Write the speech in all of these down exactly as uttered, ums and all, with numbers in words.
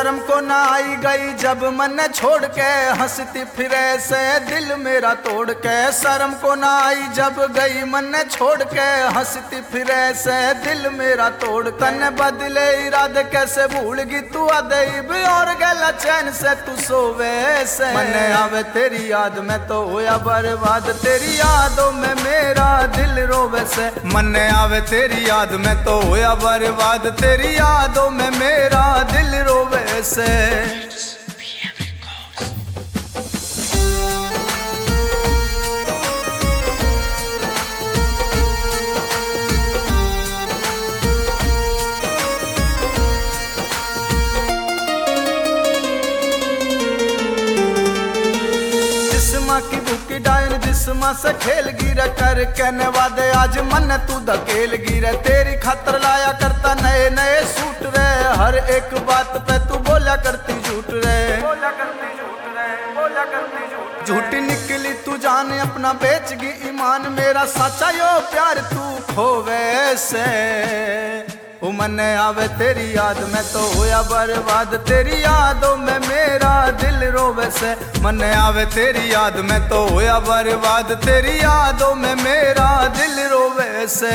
शर्म को ना आई गई जब मन छोड़ के, हंसती फिरे से दिल मेरा तोड़ के। शर्म को ना आई जब गई मन छोड़ के, हंसती फिरे से दिल मेरा तोड़। तन बदले इरादे कैसे भूल गई तू अदईब, और गला चैन से तू सोवे से। मन आवे तेरी याद में तो होया बर्बाद, तेरी यादों में मेरा दिल रोवे से। मन आवे तेरी याद में तो होया बर्बाद, तेरी यादों में मेरा दिल रोवे से। जिस्मा की भूखी डायन जिस्मा से खेल गिर कर, कहने वादे आज मन तू धकेल गिर। तेरी खातर लाया करता नए नए सूट रे, हर एक बात पे तू बोला करती झूठ रे। बोला करती झूठ रे, बोला करती झूठ। झूठी निकली तू जान अपना बेच गई ईमान, मेरा सच्चा यो प्यार तू खोवे से। ओ मन आवे तेरी याद में तो होया बर्बाद, तेरी यादों में मेरा दिल रोवे से। मन आवे तेरी याद में तो होया बर्बाद, तेरी यादों में मेरा दिल रोवे से।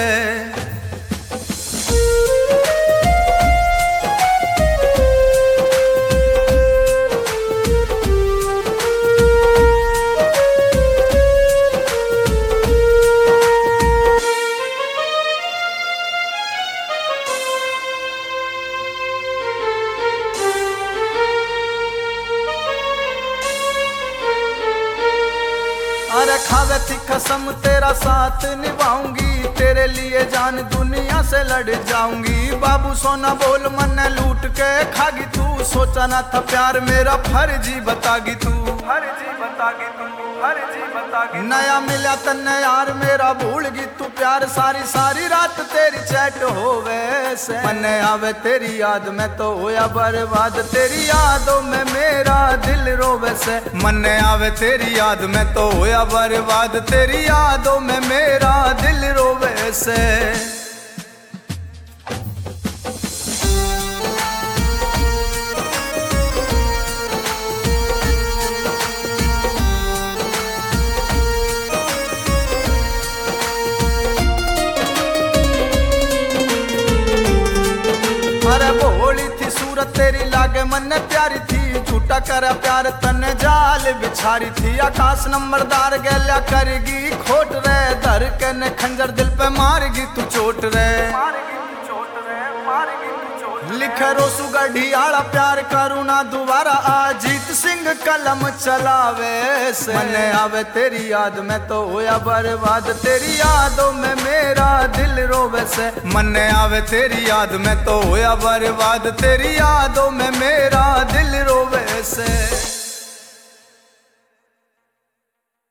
अरे खावे थी कसम तेरा साथ निभाऊंगी, तेरे लिए जान दुनिया से लड़ जाऊंगी। बाबू सोना बोल मन लूट के खागी तू, सोचा ना था प्यार मेरा फर्जी बतागी तू। फर्जी बतागी तू, फर्जी बतागी। नया मिला तन्ने यार मेरा भूल गई तू प्यार, सारी सारी रात तेरी चैट होवे से। मन आवे तेरी याद में तो होया बर्बाद, तेरी यादों में मेरा दिल रोवे से। मन आवे तेरी याद में तो होया बर्बाद, तेरी यादों में मेरा दिल रोवे से। अरे भोली थी सूरत तेरी लागे मन प्यारी थी, झूठा करा प्यार तने जाल बिछारी थी। आकाश नंबरदार गैल्या करेगी खोट रे, धर के ने खंजर दिल पे मारेगी तू चोट रे। लिखे रोसू गढ़ियाला प्यार करूना दोबारा, अजीत सिंह कलम चलावे से। मन आवे तेरी याद में तो होया बर्बाद, तेरी यादों में मेरा दिल रोवे से। मन आवे तेरी याद में तो होया बर्बाद, तेरी यादों में मेरा दिल रोवे से।